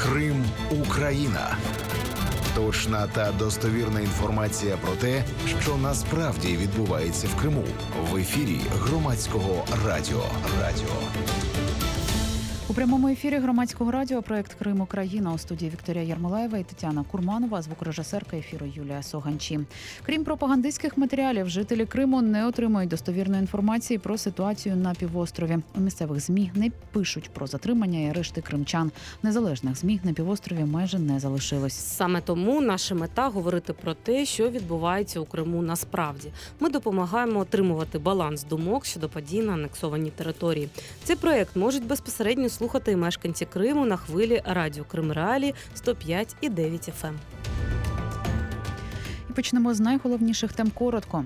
Крим – Україна. Точна та достовірна інформація про те, що насправді відбувається в Криму. В ефірі Громадського радіо. У прямому ефірі Громадського радіо проект «Крим Україна». У студії Вікторія Ярмолаєва і Тетяна Курманова, звукорежисерка ефіру Юлія Соганчі. Крім пропагандистських матеріалів, жителі Криму не отримують достовірної інформації про ситуацію на півострові. У місцевих ЗМІ не пишуть про затримання і арешти кримчан. Незалежних ЗМІ на півострові майже не залишилось. Саме тому наша мета – говорити про те, що відбувається у Криму насправді. Ми допомагаємо отримувати баланс думок щодо подій на анексованій території. Цей проект можуть безпосередньо слухати і мешканці Криму на хвилі радіо Крим Реалії 105,9 FM. І почнемо з найголовніших тем коротко.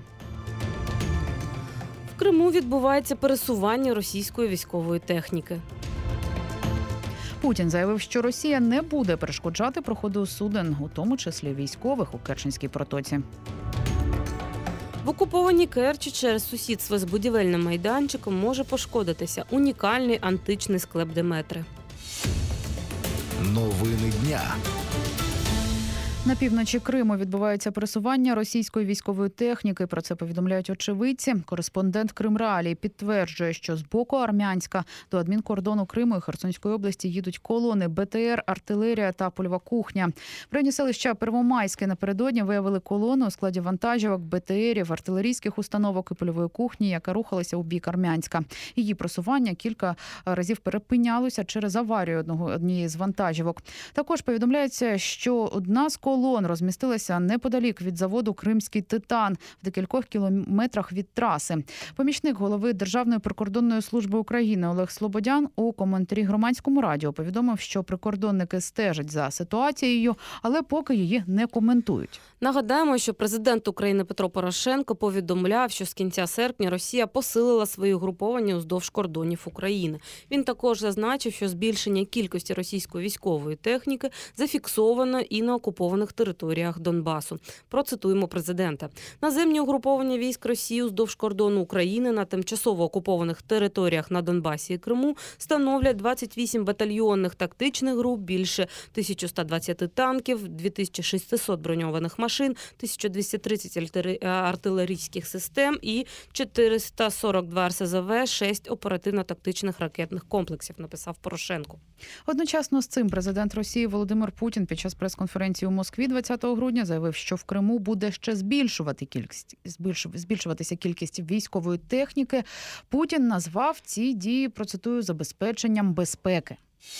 В Криму відбувається пересування російської військової техніки. Путін заявив, що Росія не буде перешкоджати проходу суден, у тому числі військових, у Керченській протоці. В окупованій Керчі через сусідство з будівельним майданчиком може пошкодитися унікальний античний склеп Деметри. Новини дня. На півночі Криму відбувається пересування російської військової техніки. Про це повідомляють очевидці. Кореспондент Крим Реалії підтверджує, що з боку Армянська до адмінкордону Криму і Херсонської області їдуть колони БТР, артилерія та польова кухня. В районі селища Первомайське напередодні виявили колону у складі вантажівок, БТРів, артилерійських установок і польової кухні, яка рухалася у бік Армянська. Її просування кілька разів перепинялося через аварію однієї з вантажівок. Також повідомляється, що одна з колон розмістилася неподалік від заводу «Кримський титан» в декількох кілометрах від траси. Помічник голови Державної прикордонної служби України Олег Слободян у коментарі Громадському радіо повідомив, що прикордонники стежать за ситуацією, але поки її не коментують. Нагадаємо, що президент України Петро Порошенко повідомляв, що з кінця серпня Росія посилила свої угруповання уздовж кордонів України. Він також зазначив, що збільшення кількості російської військової техніки зафіксовано і на окупованих територіях Донбасу. Процитуємо президента. Наземні угруповання військ Росії уздовж кордону України на тимчасово окупованих територіях на Донбасі і Криму становлять 28 батальйонних тактичних груп, більше 1120 танків, 2600 броньованих машин, 1230 артилерійських систем і 442 РСЗВ, 6 оперативно-тактичних ракетних комплексів, написав Порошенко. Одночасно з цим президент Росії Володимир Путін під час прес-конференції у Москві 20 грудня заявив, що в Криму буде ще збільшуватися кількість військової техніки. Путін назвав ці дії, процитую, забезпеченням безпеки.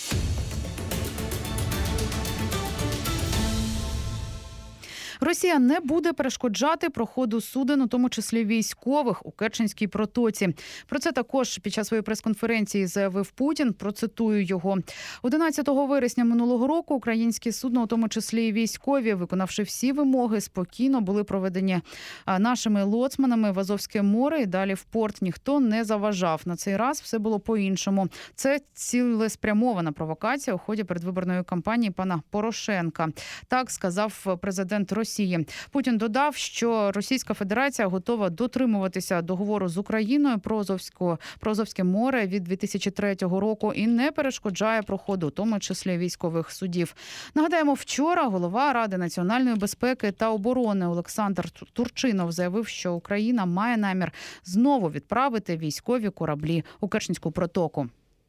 Росія не буде перешкоджати проходу суден, у тому числі військових, у Керченській протоці. Про це також під час своєї прес-конференції заявив Путін. Процитую його. 11 вересня минулого року українські судна, у тому числі і військові, виконавши всі вимоги, спокійно були проведені нашими лоцманами в Азовське море і далі в порт. Ніхто не заважав. На цей раз все було по-іншому. Це цілеспрямована провокація у ході передвиборної кампанії пана Порошенка. Так сказав президент Росії. Путін додав, що Російська Федерація готова дотримуватися договору з Україною про Азовське море від 2003 року і не перешкоджає проходу, у тому числі військових судів. Нагадаємо, вчора голова Ради національної безпеки та оборони Олександр Турчинов заявив, що Україна має намір знову відправити військові кораблі у Керченську протоку.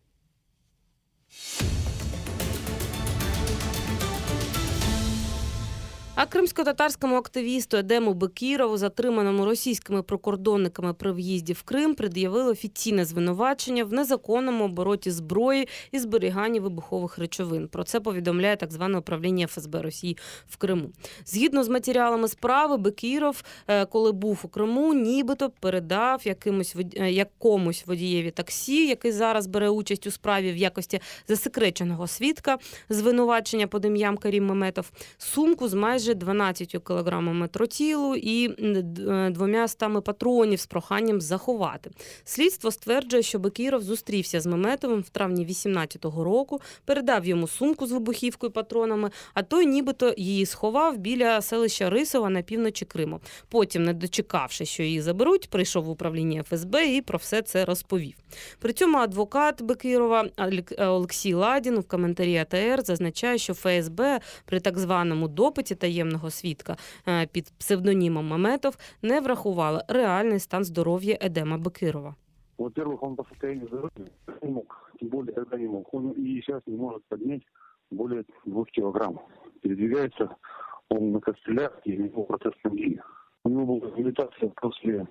А кримсько-татарському активісту Едему Бекірову, затриманому російськими прикордонниками при в'їзді в Крим, пред'явили офіційне звинувачення в незаконному обороті зброї і зберіганні вибухових речовин. Про це повідомляє так зване управління ФСБ Росії в Криму. Згідно з матеріалами справи, Бекіров, коли був у Криму, нібито передав якомусь водієві таксі, який зараз бере участь у справі в якості засекреченого свідка, звинувачення під ім'ям Карім Меметов, сумку з майже майже 12 кілограмами тротілу і 200 патронів з проханням заховати. Слідство стверджує, що Бекіров зустрівся з Меметовим в травні 18-го року, передав йому сумку з вибухівкою і патронами, а той нібито її сховав біля селища Рисова на півночі Криму. Потім, не дочекавши, що її заберуть, прийшов в управління ФСБ і про все це розповів. При цьому адвокат Бекірова Олексій Ладін в коментарі АТР зазначає, що ФСБ при так званому допиті таємного свідка під псевдонімом Меметов не врахувала реальний стан здоров'я Едема Бекірова. Во-первых, он по состоянию здоровья не мог, тем более тогда не мог. Он и сейчас не может поднять более 2 килограмм. Передвигается он на костылях и у него процесс ноги. У него была реабилитация после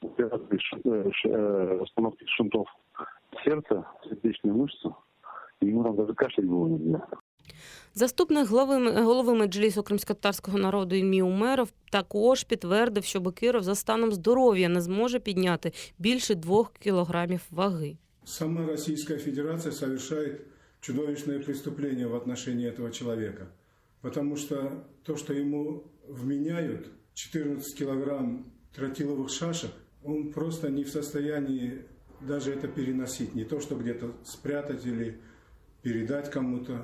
установки шунтов сердца, сердечную мышцу. Ему там даже кашлять было нельзя. Заступник голови Меджлісу кримськотатарського народу Ільмі Умеров також підтвердив, що Бекіров за станом здоров'я не зможе підняти більше 2 кілограмів ваги. Сама Российская Федерация совершает чудовищное преступление в отношении этого человека. Потому что то, что ему вменяют, 14 килограмм тротиловых шашек, он просто не в состоянии даже это переносить. Не то, что где-то спрятать или передать кому-то.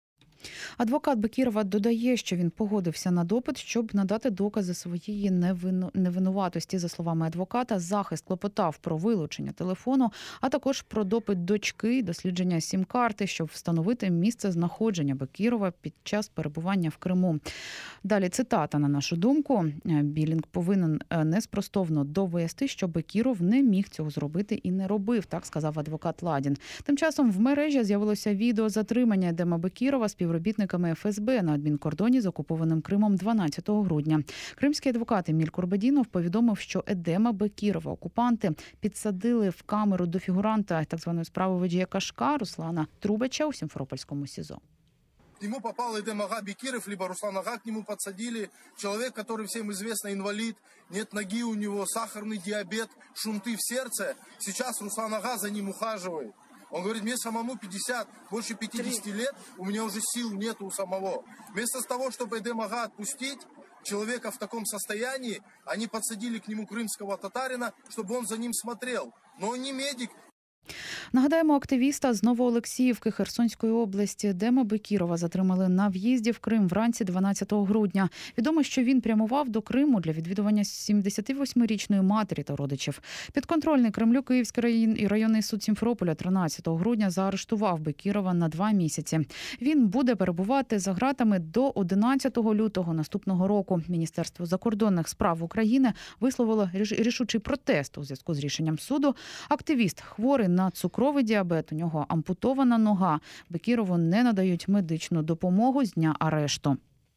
Адвокат Бекірова додає, що він погодився на допит, щоб надати докази своєї невинуватості. За словами адвоката, захист клопотав про вилучення телефону, а також про допит дочки, дослідження сім-карти, щоб встановити місце знаходження Бекірова під час перебування в Криму. Далі цитата, на нашу думку. Білінг повинен неспростовно довести, що Бекіров не міг цього зробити і не робив, так сказав адвокат Ладін. Тим часом в мережі з'явилося відео затримання Едема Бекірова співробітниками ФСБ на адмінкордоні з окупованим Кримом 12 грудня. Кримський адвокат Еміль Курбадінов повідомив, що Едема Бекірова окупанти підсадили в камеру до фігуранта так званої справи водія Кашка Руслана Трубача у Сімферопольському СІЗО. К нему попал Эдем Ага Бекиров, либо Руслан Ага к нему подсадили. Человек, который всем известно, инвалид, нет ноги у него, сахарный диабет, шунты в сердце. Сейчас Руслан Ага за ним ухаживает. Он говорит, мне самому 50, больше 50 лет, у меня уже сил нету у самого. Вместо того, чтобы Эдем Ага отпустить, человека в таком состоянии, они подсадили к нему крымского татарина, чтобы он за ним смотрел. Но он не медик. Нагадаємо, активіста з Новоолексіївки Херсонської області Едема Бекірова затримали на в'їзді в Крим вранці 12 грудня. Відомо, що він прямував до Криму для відвідування 78-річної матері та родичів. Підконтрольний Кремлю Київський районний суд Сімферополя 13 грудня заарештував Бекірова на 2 місяці. Він буде перебувати за ґратами до 11 лютого наступного року. Міністерство закордонних справ України висловило рішучий протест у зв'язку з рішенням суду. Активіст хворий на цукровий діабет, у нього ампутована нога. Бекірову не надають медичну допомогу з дня арешту.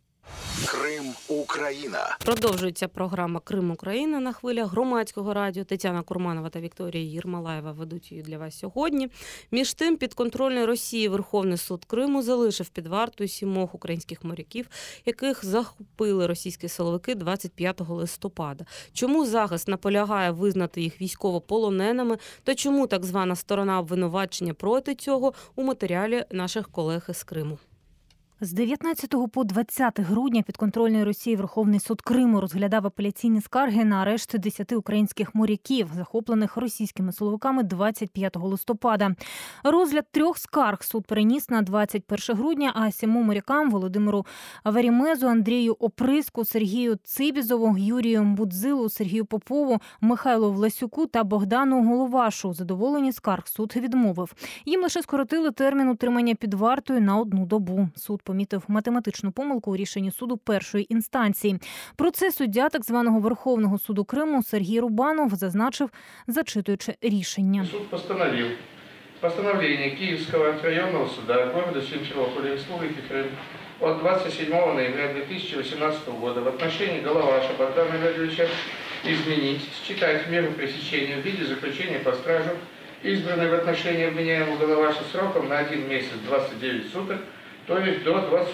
Крим, Україна. Продовжується програма «Крим, Україна» на хвилях Громадського радіо. Тетяна Курманова та Вікторія Єрмолаєва ведуть її для вас сьогодні. Між тим, підконтрольний Росії Верховний суд Криму залишив під вартою 7 українських моряків, яких захопили російські силовики 25 листопада. Чому захист наполягає визнати їх військовополоненими та чому так звана сторона обвинувачення проти цього у матеріалі наших колег із Криму. З 19 по 20 грудня підконтрольний Росії Верховний суд Криму розглядав апеляційні скарги на арешт 10 українських моряків, захоплених російськими силовиками 25 листопада. Розгляд 3 скарг суд переніс на 21 грудня, а 7 морякам – Володимиру Верімезу, Андрію Оприску, Сергію Цибізову, Юрію Будзилу, Сергію Попову, Михайлу Власюку та Богдану Головашу. Задоволені скарг суд відмовив. Їм лише скоротили термін утримання під вартою на 1 добу. Суд помітив математичну помилку у рішенні суду першої інстанції. Про це суддя так званого Верховного суду Криму Сергій Рубанов зазначив, зачитуючи рішення. Суд постановив постановление Киевского районного суда города Симферополя Республики Крым от 27 ноября 2018 года в отношении Головаша Богдана Леонидовича изменить, считать меру пресечения в виде заключения под стражу, избранной в отношении обвиняемого Головаша сроком на 1 месяц 29 суток, то есть до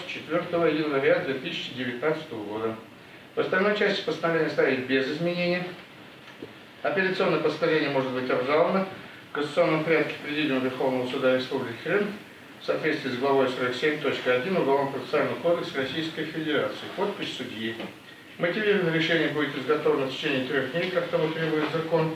24 января 2019 года. В остальной части постановления оставить без изменений. Апелляционное постановление может быть обжаловано в кассационном порядке Президиума Верховного суда Республики Крым в соответствии с главой 47.1 Уголовно-процессуального кодекса Российской Федерации. Подпись судьи. Мотивированное решение будет изготовлено в течение 3 дней, как того требует закон,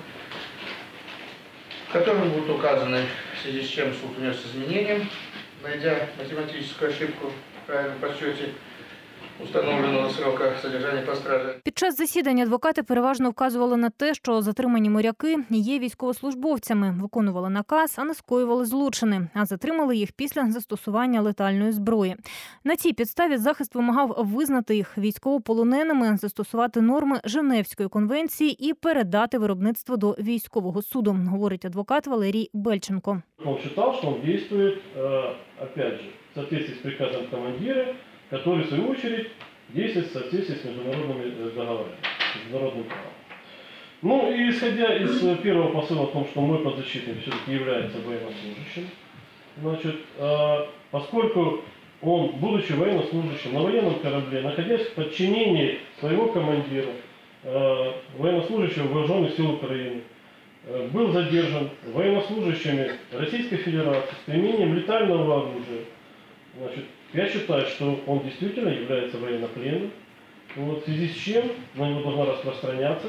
в котором будут указаны, в связи с чем суд внес изменения, найдя математическую ошибку в правильном подсчете установленого срока содержания под стражей. Під час засідання адвокати переважно вказували на те, що затримані моряки є військовослужбовцями, виконували наказ, а не скоювали злочини, а затримали їх після застосування летальної зброї. На цій підставі захист вимагав визнати їх військовополоненими, застосувати норми Женевської конвенції і передати виробництво до військового суду, говорить адвокат Валерій Бельченко. Он вважав, що він діє, опять же, в соответствии з приказом командира, который, в свою очередь, действует в соответствии с международными договорами, международным правом. Ну и исходя из первого посыла о том, что мой подзащитный все-таки является военнослужащим, значит, поскольку он, будучи военнослужащим на военном корабле, находясь в подчинении своего командира, военнослужащего Вооруженных сил Украины, был задержан военнослужащими Российской Федерации с применением летального оружия, значит, я считаю, что он действительно является военнопленным, вот, в связи с чем на него должна распространяться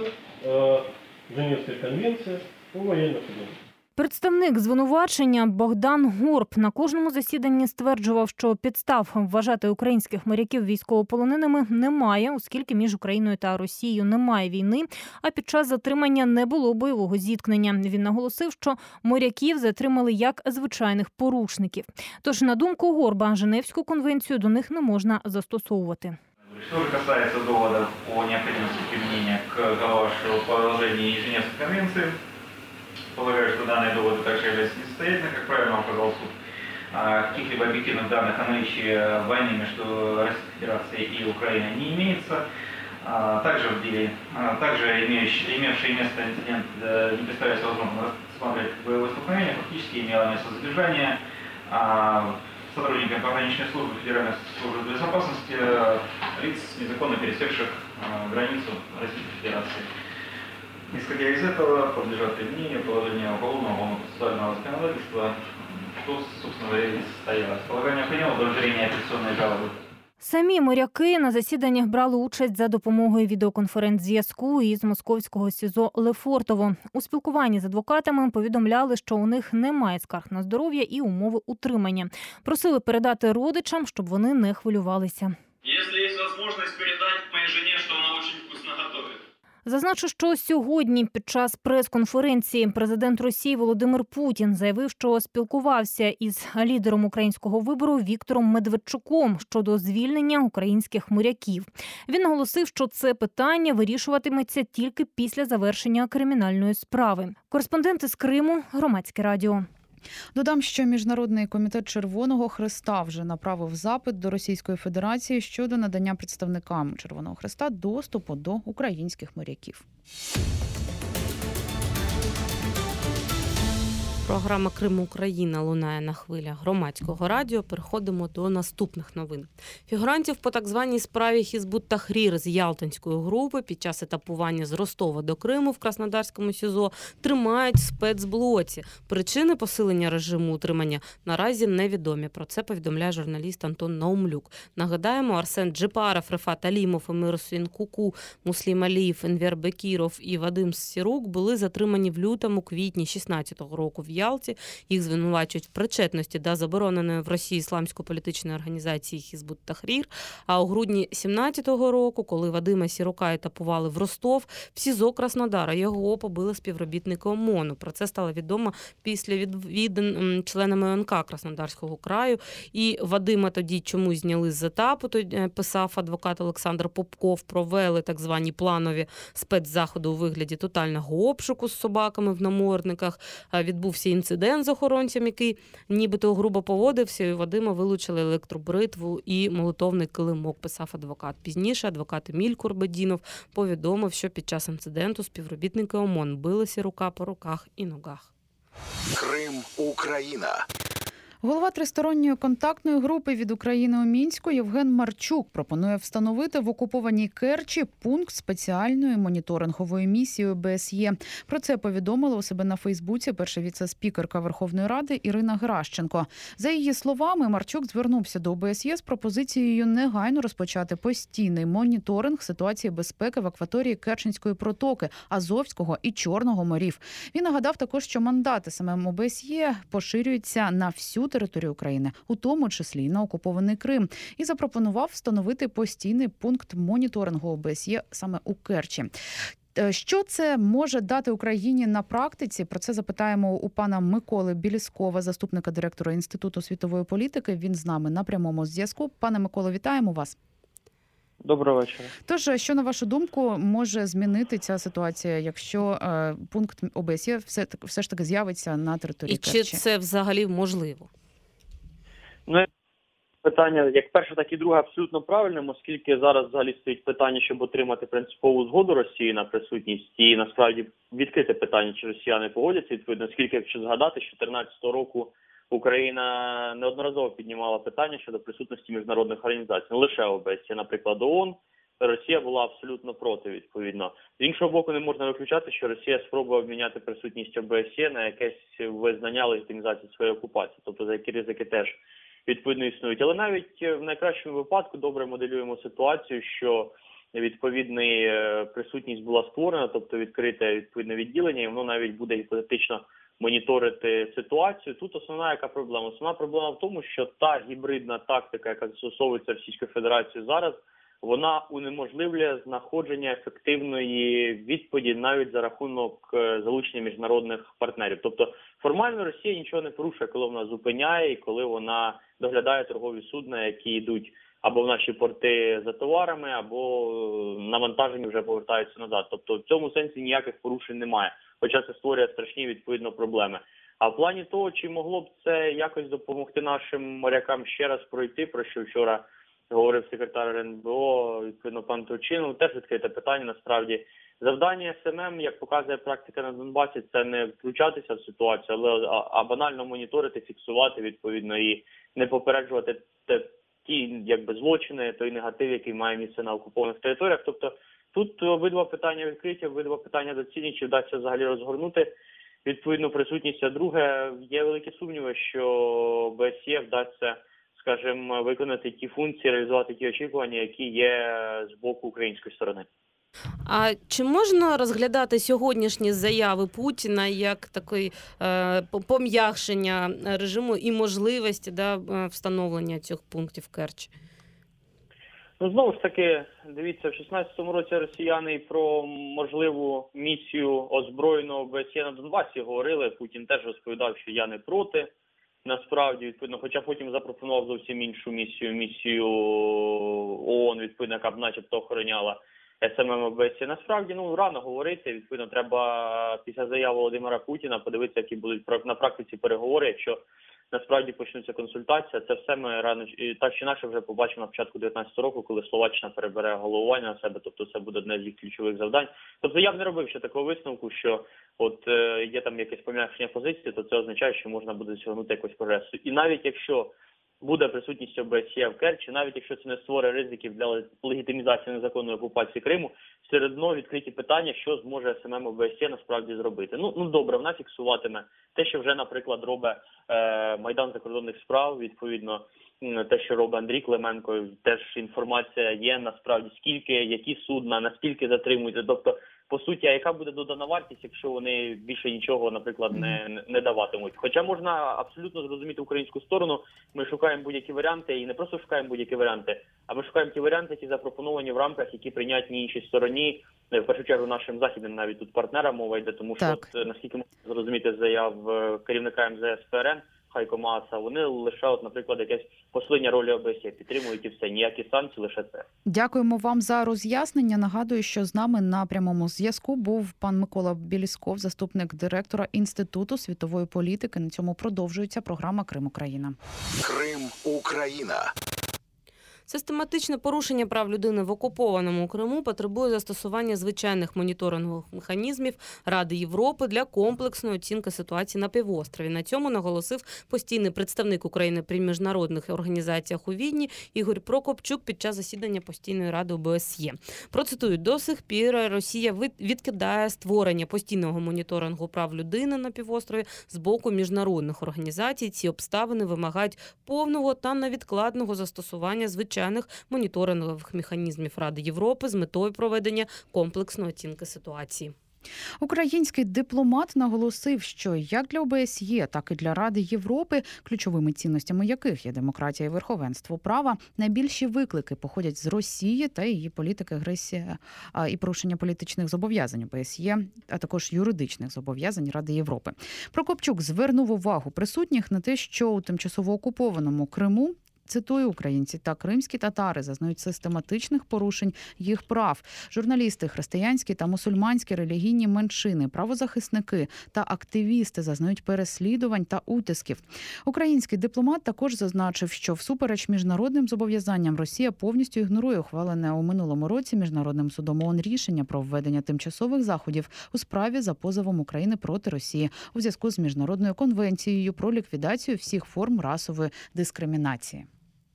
Женевская конвенция о военных пленных. Представник звинувачення Богдан Горб на кожному засіданні стверджував, що підстав вважати українських моряків військовополоненими немає, оскільки між Україною та Росією немає війни, а під час затримання не було бойового зіткнення. Він наголосив, що моряків затримали як звичайних порушників. Тож, на думку Горба, Женевську конвенцію до них не можна застосовувати. Что же касается доводов о необходимости применения к вашему положению Женевской конвенции, полагаю, что данные доводы также являются несостоятельными, как правильно указал суд. Каких-либо объективных данных о наличии войны между Российской Федерацией и Украиной не имеется. Также в деле, имевший место инцидент не представляется возможным рассматривать как боевое столкновение, фактически имело место задержание сотрудниками пограничной службы Федеральной службы безопасности лиц, незаконно пересекших границу Российской Федерации. Исходя из этого, подлежат применению положения уголовного процессуального законодательства, что, собственно говоря, не состоялось. Полагаю необходимо удовлетворение апелляционной жалобы. Самі моряки на засіданнях брали участь за допомогою відеоконференц-зв'язку із московського СІЗО Лефортово. У спілкуванні з адвокатами повідомляли, що у них немає скарг на здоров'я і умови утримання. Просили передати родичам, щоб вони не хвилювалися. Якщо є можливість передати моїй жені, що вона дуже вкусно готує. Зазначу, що сьогодні під час прес-конференції президент Росії Володимир Путін заявив, що спілкувався із лідером українського вибору Віктором Медведчуком щодо звільнення українських моряків. Він наголосив, що це питання вирішуватиметься тільки після завершення кримінальної справи. Кореспонденти з Криму, Громадське радіо. Додам, що Міжнародний комітет Червоного Хреста вже направив запит до Російської Федерації щодо надання представникам Червоного Хреста доступу до українських моряків. Програма «Крим Україна» лунає на хвилях Громадського радіо. Переходимо до наступних новин. Фігурантів по так званій справі Хізбут Тахрір з Ялтинської групи під час етапування з Ростова до Криму в Краснодарському СІЗО тримають в спецблоці. Причини посилення режиму утримання наразі невідомі. Про це повідомляє журналіст Антон Наумлюк. Нагадаємо, Арсен Джипаров, Рефат Алімов, Емір Усін Куку, Муслім Алієв, Енвер Бекіров і Вадим Сірук були затримані в лютому-квітні 2016 року в Ялті. Їх звинувачують в причетності до забороненої в Росії ісламсько-політичної організації Хізбут Тахрір. А у грудні 2017 року, коли Вадима Сірука етапували в Ростов, в СІЗО Краснодара його побили співробітники ОМОНу. Про це стало відомо після відвідин членами ОНК Краснодарського краю. І Вадима тоді чомусь зняли з етапу, писав адвокат Олександр Попков, провели так звані планові спецзаходи у вигляді тотального обшуку з собаками в намордниках. Відбувся інцидент з охоронцем, який нібито грубо поводився, і Вадима вилучили електробритву і молитовний килимок, писав адвокат. Пізніше адвокат Еміль Курбедінов повідомив, що під час інциденту співробітники ОМОН били Сірука по руках і ногах. Крим Україна. Голова тристоронньої контактної групи від України у Мінську Євген Марчук пропонує встановити в окупованій Керчі пункт спеціальної моніторингової місії ОБСЄ. Про це повідомила у себе на Фейсбуці перша віце-спікерка Верховної Ради Ірина Геращенко. За її словами, Марчук звернувся до ОБСЄ з пропозицією негайно розпочати постійний моніторинг ситуації безпеки в акваторії Керченської протоки, Азовського і Чорного морів. Він нагадав також, що мандати самим ОБСЄ поширюються на всю територію України, у тому числі й на окупований Крим, і запропонував встановити постійний пункт моніторингу ОБСЄ саме у Керчі. Що це може дати Україні на практиці? Про це запитаємо у пана Миколи Біліскова, заступника директора Інституту світової політики. Він з нами на прямому зв'язку. Пане Миколо, вітаємо вас. Доброго вечора. Тож, що, на вашу думку, може змінити ця ситуація, якщо пункт ОБСЄ все ж таки з'явиться на території Керчі? І чи це взагалі можливо? Ну, питання, як перше, так і друге, абсолютно правильним, оскільки зараз взагалі стоїть питання, щоб отримати принципову згоду Росії на присутність, і насправді відкрите питання, чи росіяни погодяться, відповідно, оскільки, якщо згадати, з 2014 року Україна неодноразово піднімала питання щодо присутності міжнародних організацій, не лише ОБСЄ, наприклад, ООН. Росія була абсолютно проти, відповідно. З іншого боку, не можна виключати, що Росія спробує обміняти присутність ОБСЄ на якесь визнання легітимізації своєї окупації, тобто за які ризики теж відповідно існують. Але навіть в найкращому випадку добре моделюємо ситуацію, що відповідна присутність була створена, тобто відкрите відповідне відділення, і воно навіть буде гіпотетично моніторити ситуацію. Тут основна яка проблема? Основна проблема в тому, що та гібридна тактика, яка застосовується Російською Федерацією зараз, вона унеможливлює знаходження ефективної відповіді навіть за рахунок залучення міжнародних партнерів. Тобто формально Росія нічого не порушує, коли вона зупиняє і коли вона доглядає торгові судна, які йдуть або в наші порти за товарами, або навантажені вже повертаються назад. Тобто в цьому сенсі ніяких порушень немає, хоча це створює страшні відповідно проблеми. А в плані того, чи могло б це якось допомогти нашим морякам ще раз пройти, про що вчора говорив секретар РНБО, відповідно, пан Турчинов, теж відкрите питання, насправді. Завдання СММ, як показує практика на Донбасі, це не включатися в ситуацію, а банально моніторити, фіксувати, відповідно, і не попереджувати ті, якби, злочини, той негатив, який має місце на окупованих територіях. Тобто тут обидва питання відкриті, обидва питання доцільні, чи вдасться взагалі розгорнути відповідну присутність. А друге, є великі сумніви, що ОБСЄ вдасться, скажімо, виконати ті функції, реалізувати ті очікування, які є з боку української сторони. А чи можна розглядати сьогоднішні заяви Путіна як таке пом'якшення режиму і можливості встановлення цих пунктів в Керчі? Ну, знову ж таки, дивіться, в 16-му році росіяни про можливу місію озброєного ОБСЄ на Донбасі говорили. Путін теж розповідав, що я не проти. Насправді, відповідно, хоча потім запропонував зовсім іншу місію ООН, відповідно, яка б начебто охороняла СММ ОБСЄ. Насправді, рано говорити, відповідно, треба після заяви Володимира Путіна подивитися, які будуть на практиці переговори, якщо насправді почнуться консультації. Це все ми рано так чи інакше вже побачимо на початку 2019 року, коли Словаччина перебере головування на себе, тобто це буде одне з їх ключових завдань. Тобто я б не робив ще такого висновку, що є там якесь пом'якшення позиції, то це означає, що можна буде досягнути якогось прогресу. І навіть якщо буде присутність ОБСЄ в Керчі, навіть якщо це не створює ризиків для легітимізації незаконної окупації Криму, все одно відкриті питання, що зможе СММ ОБСЄ насправді зробити. Добре, вона фіксуватиме те, що вже, наприклад, робить Майдан закордонних справ, відповідно, те, що робить Андрій Клименко, теж інформація є, насправді, скільки, які судна, наскільки затримуються. Тобто, по суті, а яка буде додана вартість, якщо вони більше нічого, наприклад, не даватимуть. Хоча можна абсолютно зрозуміти українську сторону, ми шукаємо будь-які варіанти, і не просто шукаємо будь-які варіанти, а ми шукаємо ті варіанти, які запропоновані в рамках, які прийнятні іншій стороні, в першу чергу нашим західним навіть тут партнерам мова йде, тому що, наскільки можна зрозуміти заяв керівника МЗС ФРН, Хайко Мааса, вони лише, наприклад, якесь посилення ролі ОБСЄ, підтримують і все, ніякі санкції, лише це. Дякуємо вам за роз'яснення. Нагадую, що з нами на прямому зв'язку був пан Микола Білісков, заступник директора Інституту світової політики. На цьому продовжується програма «Крим Україна». Крим Україна. Систематичне порушення прав людини в окупованому Криму потребує застосування звичайних моніторингових механізмів Ради Європи для комплексної оцінки ситуації на півострові. На цьому наголосив постійний представник України при міжнародних організаціях у Відні Ігор Прокопчук під час засідання постійної ради ОБСЄ. Процитую: до сих пір Росія відкидає створення постійного моніторингу прав людини на півострові з боку міжнародних організацій. Ці обставини вимагають повного та невідкладного застосування звичайних моніторингових механізмів Ради Європи з метою проведення комплексної оцінки ситуації. Український дипломат наголосив, що як для ОБСЄ, так і для Ради Європи, ключовими цінностями яких є демократія і верховенство права, найбільші виклики походять з Росії та її політики агресії і порушення політичних зобов'язань ОБСЄ, а також юридичних зобов'язань Ради Європи. Прокопчук звернув увагу присутніх на те, що у тимчасово окупованому Криму, цитую, українці та кримські татари зазнають систематичних порушень їх прав. Журналісти, християнські та мусульманські релігійні меншини, правозахисники та активісти зазнають переслідувань та утисків. Український дипломат також зазначив, що всупереч міжнародним зобов'язанням Росія повністю ігнорує ухвалене у минулому році Міжнародним судом ООН рішення про введення тимчасових заходів у справі за позовом України проти Росії у зв'язку з Міжнародною конвенцією про ліквідацію всіх форм расової дискримінації.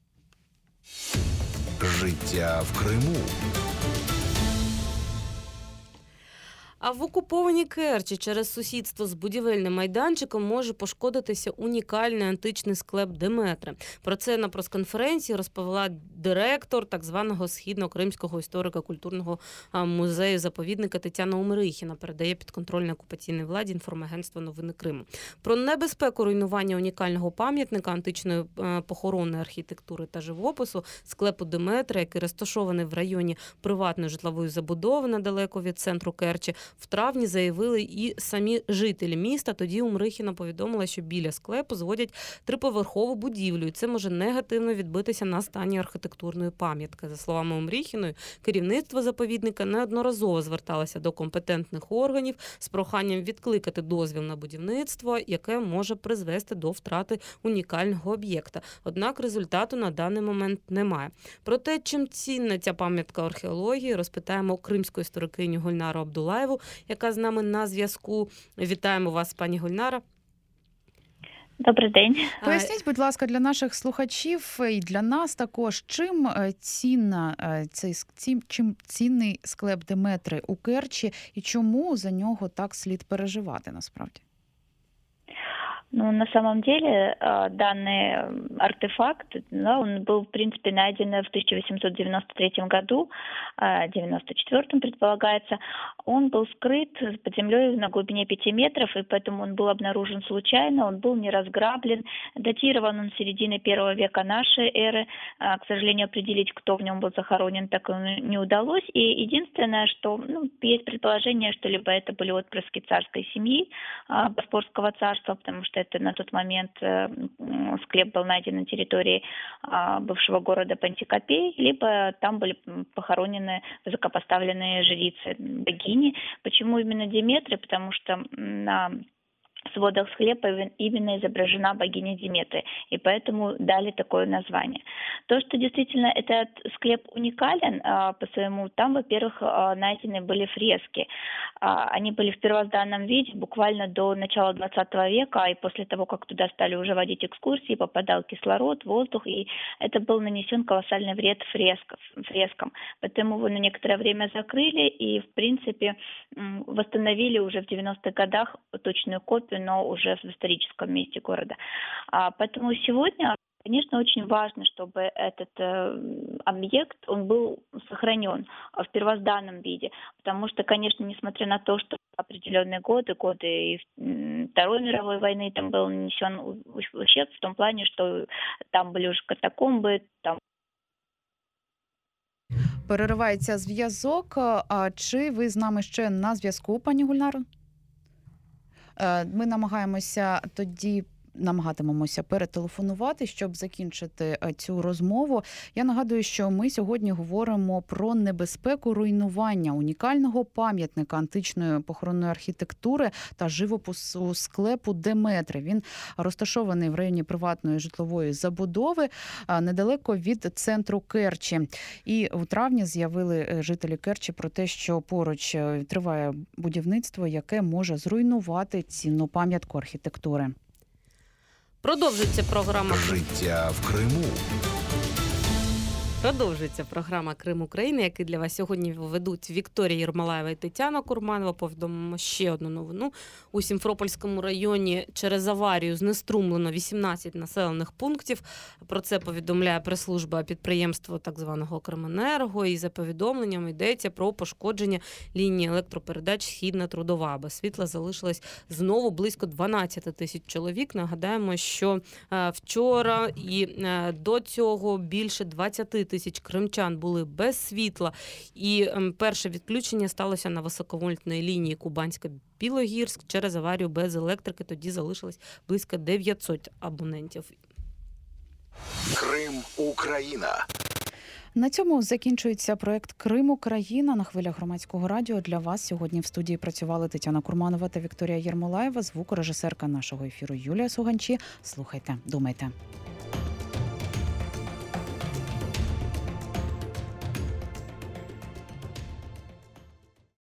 Життя в Криму. А в окупованій Керчі через сусідство з будівельним майданчиком може пошкодитися унікальний античний склеп Деметри. Про це на прес-конференції розповіла директор так званого Східно-Кримського історико-культурного музею-заповідника Тетяна Умрихіна, передає підконтрольній окупаційній владі інформагентство «Новини Криму». Про небезпеку руйнування унікального пам'ятника античної похоронної архітектури та живопису склепу Деметри, який розташований в районі приватної житлової забудови недалеко від центру Керчі, в травні заявили і самі жителі міста. Тоді Умрихіна повідомила, що біля склепу зводять триповерхову будівлю, і це може негативно відбитися на стані архітектурної пам'ятки. За словами Умрихіної, керівництво заповідника неодноразово зверталося до компетентних органів з проханням відкликати дозвіл на будівництво, яке може призвести до втрати унікального об'єкта. Однак результату на даний момент немає. Про те, чим цінна ця пам'ятка археології, розпитаємо кримську історикиню Гульнару Абдулаєву, яка з нами на зв'язку. Вітаємо вас, пані Гульнара. Добрий день. Поясніть, будь ласка, для наших слухачів і для нас також, чим цінний склеп Деметри у Керчі і чому за нього так слід переживати насправді? Ну, на самом деле, данный артефакт, да, он был, в принципе, найден в 1893 году, 94-м предполагается. Он был скрыт под землей на глубине 5 метров, и поэтому он был обнаружен случайно, он был не разграблен. Датирован он середины 1 века нашей эры. К сожалению, определить, кто в нем был захоронен, так и не удалось. И единственное, что есть предположение, что либо это были отпрыски царской семьи Боспорского царства, потому что это на тот момент склеп был найден на территории бывшего города Пантикопей, либо там были похоронены высокопоставленные жрицы богини. Почему именно Деметры? Потому что на сводах склепа именно изображена богиня Деметры, и поэтому дали такое название. То, что действительно этот склеп уникален по своему, там, во-первых, найдены были фрески. Они были в первозданном виде буквально до начала 20 века, и после того, как туда стали уже водить экскурсии, попадал кислород, воздух, и это был нанесен колоссальный вред фрескам. Поэтому его на некоторое время закрыли, и, в принципе, восстановили уже в 90-х годах точную копию, но уже в историческом месте города. Поэтому сегодня, конечно, очень важно, чтобы этот объект он был сохранен в первозданном виде, потому что, конечно, несмотря на то, что определенные годы и Второй мировой войны, там был нанесен ущерб в том плане, что там были уже катакомбы, там. Переривається зв'язок. А чи ви з нами ще на зв'язку, пані Гульнаро? Ми намагаємося тоді намагатимемося перетелефонувати, щоб закінчити цю розмову. Я нагадую, що ми сьогодні говоримо про небезпеку руйнування унікального пам'ятника античної похоронної архітектури та живопису склепу Деметри. Він розташований в районі приватної житлової забудови недалеко від центру Керчі. І у травні з'явили жителі Керчі про те, що поруч триває будівництво, яке може зруйнувати цінну пам'ятку архітектури. Продовжується програма «Життя в Криму». Продовжується програма «Крим України», який для вас сьогодні ведуть Вікторія Єрмолаєва і Тетяна Курманова. Повідомимо ще одну новину. У Сімфропольському районі через аварію знеструмлено 18 населених пунктів. Про це повідомляє прес-служба підприємства так званого «Кременерго». І за повідомленням йдеться про пошкодження лінії електропередач «Східна Трудова». Без світла залишилось знову близько 12 тисяч чоловік. Нагадаємо, що вчора і до цього більше 20 тисяч кримчан були без світла. І перше відключення сталося на високовольтній лінії Кубанська-Білогірськ через аварію без електрики. Тоді залишилось близько 900 абонентів. Крим Україна. На цьому закінчується проект «Крим Україна» на хвилях Громадського радіо. Для вас сьогодні в студії працювали Тетяна Курманова та Вікторія Єрмолаєва, звукорежисерка нашого ефіру Юлія Суганчі. Слухайте, думайте.